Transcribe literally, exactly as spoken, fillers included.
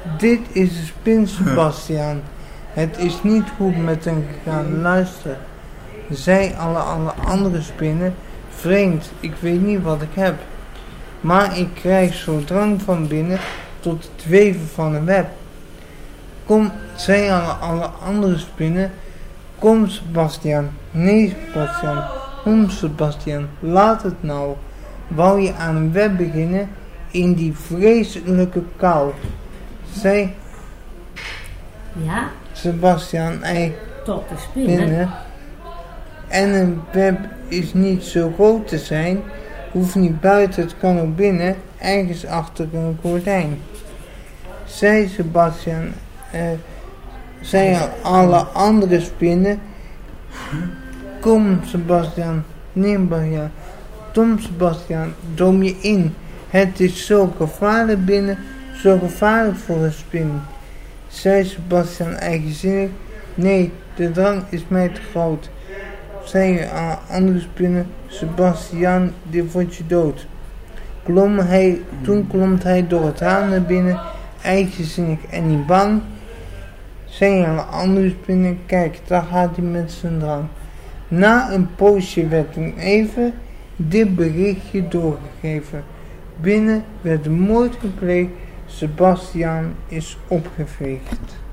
Dit is de spin, Sebastiaan. Het is niet goed met hem gegaan. Luister. Zei alle, alle andere spinnen. Vreemd, ik weet niet wat ik heb. Maar ik krijg zo drang van binnen tot het weven van een web. Kom, zei alle, alle andere spinnen. Kom, Sebastiaan. Nee, Sebastiaan. Kom, Sebastiaan. Laat het nou. Wou je aan een web beginnen in die vreselijke kou? Zei Ja. Sebastiaan, ei Tot de spinnen. binnen. En een web is niet zo groot te zijn. Hoeft niet buiten, het kan ook binnen. Ergens achter een gordijn. Zei Sebastiaan. Uh, zei alle andere spinnen. Kom, Sebastiaan. Neem Bastiaan. Tom, Sebastiaan, droom je in. Het is zo gevaarlijk binnen. Zo gevaarlijk voor een spin. Zei Sebastiaan eigenzinnig. Nee, de drang is mij te groot. Zei aan andere spinnen. Sebastiaan, dit wordt je dood. Klom hij, toen klom hij door het raam naar binnen. Eigenzinnig en niet bang. Zei aan de andere spinnen. Kijk, daar gaat hij met zijn drang. Na een poosje werd hem even dit berichtje doorgegeven. Binnen werd de moord gepleegd. Sebastiaan is opgeveegd.